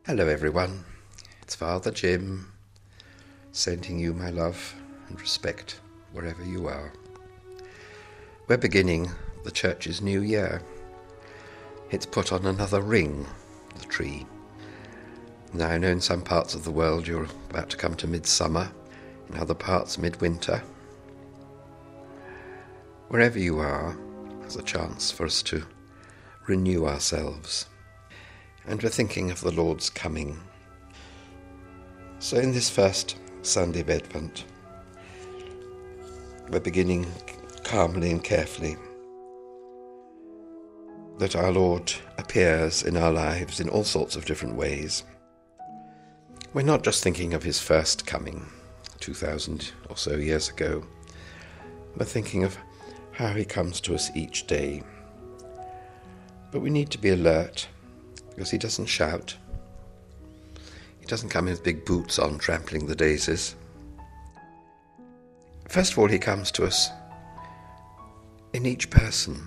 Hello everyone, it's Father Jim, sending you my love and respect wherever you are. We're beginning the church's new year. It's put on another ring, the tree. Now I know in some parts of the world you're about to come to midsummer, in other parts midwinter. Wherever you are, there's a chance for us to renew ourselves. And we're thinking of the Lord's coming. So in this first Sunday of Advent, we're beginning calmly and carefully that our Lord appears in our lives in all sorts of different ways. We're not just thinking of his first coming 2,000 or so years ago. We're thinking of how he comes to us each day. But we need to be alert, because he doesn't shout. He doesn't come with big boots on trampling the daisies. First of all, he comes to us in each person.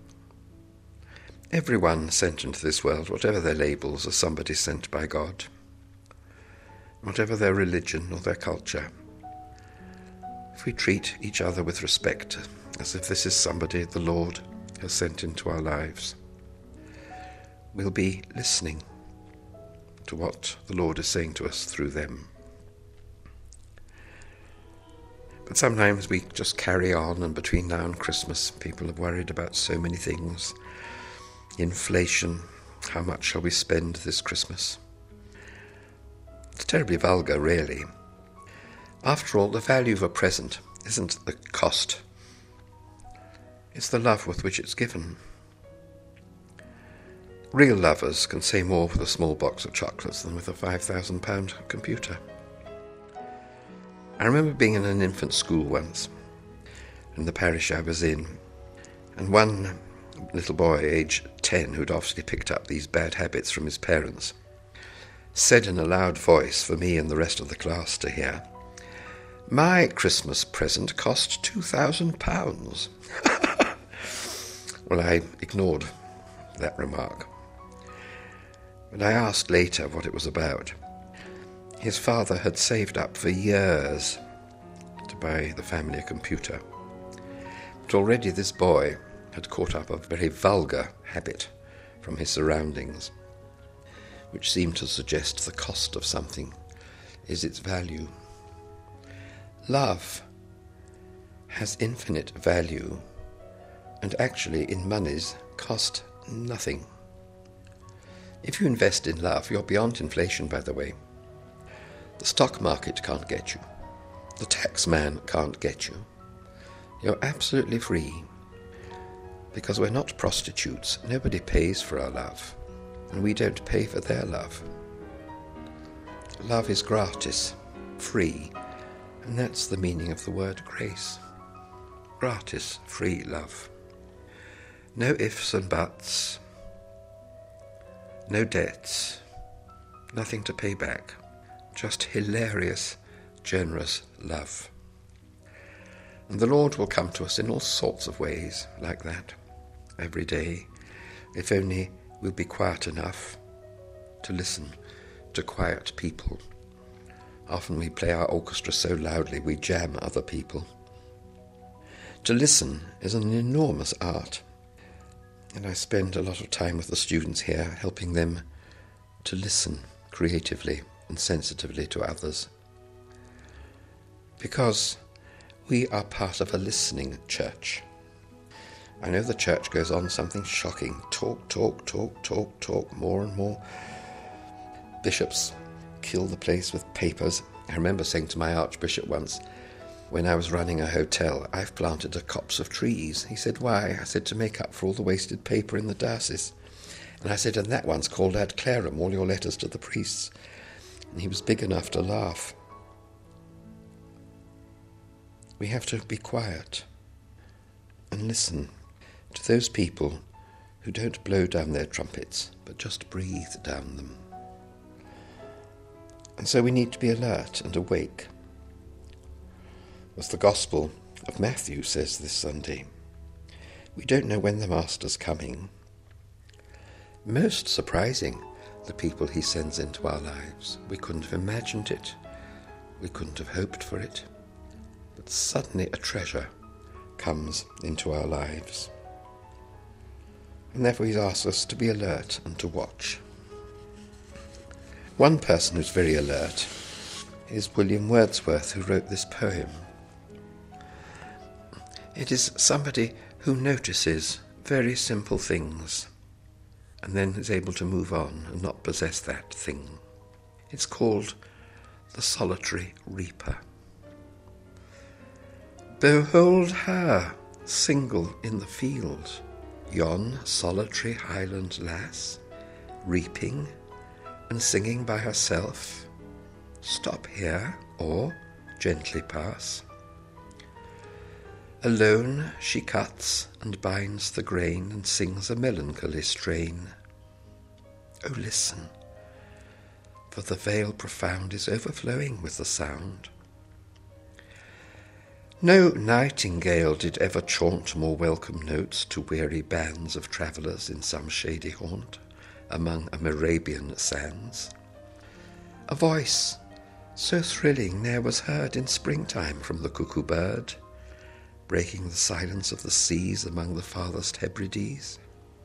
Everyone sent into this world, whatever their labels, are somebody sent by God. Whatever their religion or their culture. If we treat each other with respect, as if this is somebody the Lord has sent into our lives, we'll be listening to what the Lord is saying to us through them. But sometimes we just carry on, and between now and Christmas, people are worried about so many things. Inflation, how much shall we spend this Christmas? It's terribly vulgar, really. After all, the value of a present isn't the cost. It's the love with which it's given. Real lovers can say more with a small box of chocolates than with a £5,000 computer. I remember being in an infant school once, in the parish I was in, and one little boy, aged 10, who'd obviously picked up these bad habits from his parents, said in a loud voice for me and the rest of the class to hear, "My Christmas present cost £2,000. Well, I ignored that remark. But I asked later what it was about. His father had saved up for years to buy the family a computer. But already this boy had caught up a very vulgar habit from his surroundings, which seemed to suggest the cost of something is its value. Love has infinite value, and actually in monies cost nothing. If you invest in love, you're beyond inflation, by the way. The stock market can't get you. The tax man can't get you. You're absolutely free. Because we're not prostitutes. Nobody pays for our love. And we don't pay for their love. Love is gratis, free. And that's the meaning of the word grace. Gratis, free love. No ifs and buts. No debts, nothing to pay back, just hilarious, generous love. And the Lord will come to us in all sorts of ways like that, every day, if only we'll be quiet enough to listen to quiet people. Often we play our orchestra so loudly we jam other people. To listen is an enormous art. And I spend a lot of time with the students here, helping them to listen creatively and sensitively to others. Because we are part of a listening church. I know the church goes on something shocking. Talk, more and more. Bishops kill the place with papers. I remember saying to my archbishop once, when I was running a hotel, "I've planted a copse of trees." He said, "Why?" I said, "To make up for all the wasted paper in the diocese." And I said, "And that one's called Ad Clarem, all your letters to the priests." And he was big enough to laugh. We have to be quiet and listen to those people who don't blow down their trumpets, but just breathe down them. And so we need to be alert and awake. As the Gospel of Matthew says this Sunday, we don't know when the Master's coming. Most surprising, the people he sends into our lives. We couldn't have imagined it. We couldn't have hoped for it. But suddenly a treasure comes into our lives. And therefore he's asked us to be alert and to watch. One person who's very alert is William Wordsworth, who wrote this poem. It is somebody who notices very simple things and then is able to move on and not possess that thing. It's called The Solitary Reaper. Behold her, single in the field, yon solitary Highland lass, reaping and singing by herself. Stop here, or gently pass. Alone she cuts and binds the grain and sings a melancholy strain. Oh, listen, for the vale profound is overflowing with the sound. No nightingale did ever chaunt more welcome notes to weary bands of travellers in some shady haunt among Morabian sands. A voice so thrilling ne'er was heard in springtime from the cuckoo bird, breaking the silence of the seas among the farthest Hebrides.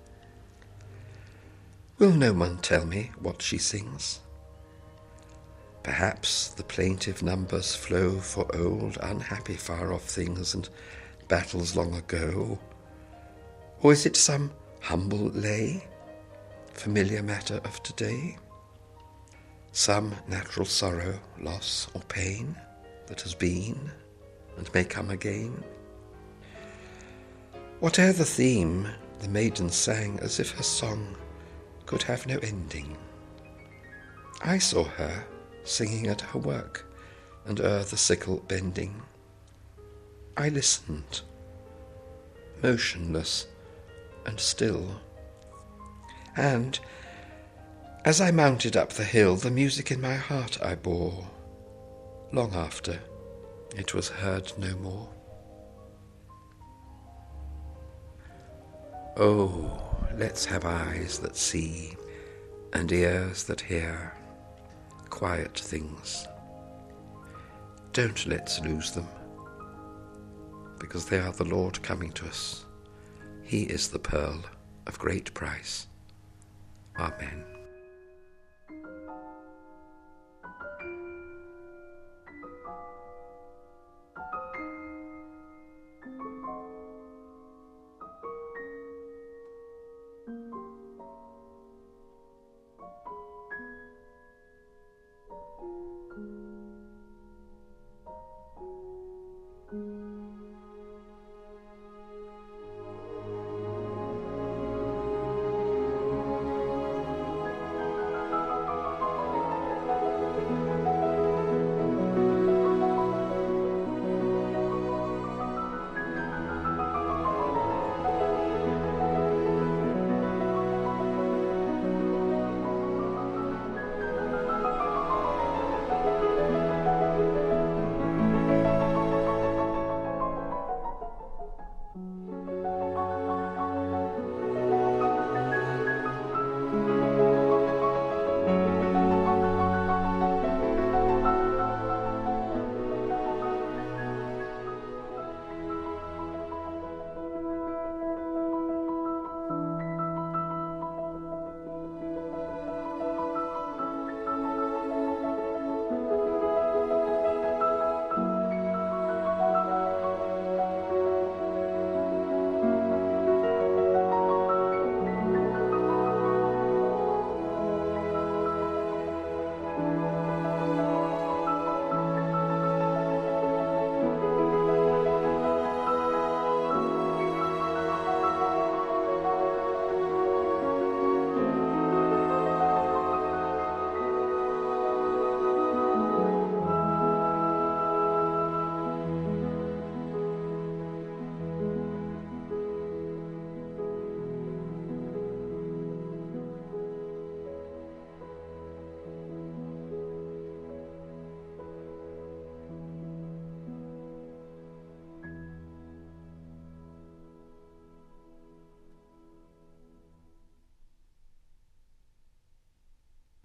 Will no one tell me what she sings? Perhaps the plaintive numbers flow for old, unhappy, far-off things and battles long ago. Or is it some humble lay, familiar matter of today? Some natural sorrow, loss or pain that has been and may come again? Whate'er the theme, the maiden sang as if her song could have no ending. I saw her singing at her work, and the sickle bending. I listened, motionless and still, and as I mounted up the hill, the music in my heart I bore. Long after, it was heard no more. Oh, let's have eyes that see and ears that hear quiet things. Don't let's lose them, because they are the Lord coming to us. He is the pearl of great price. Amen.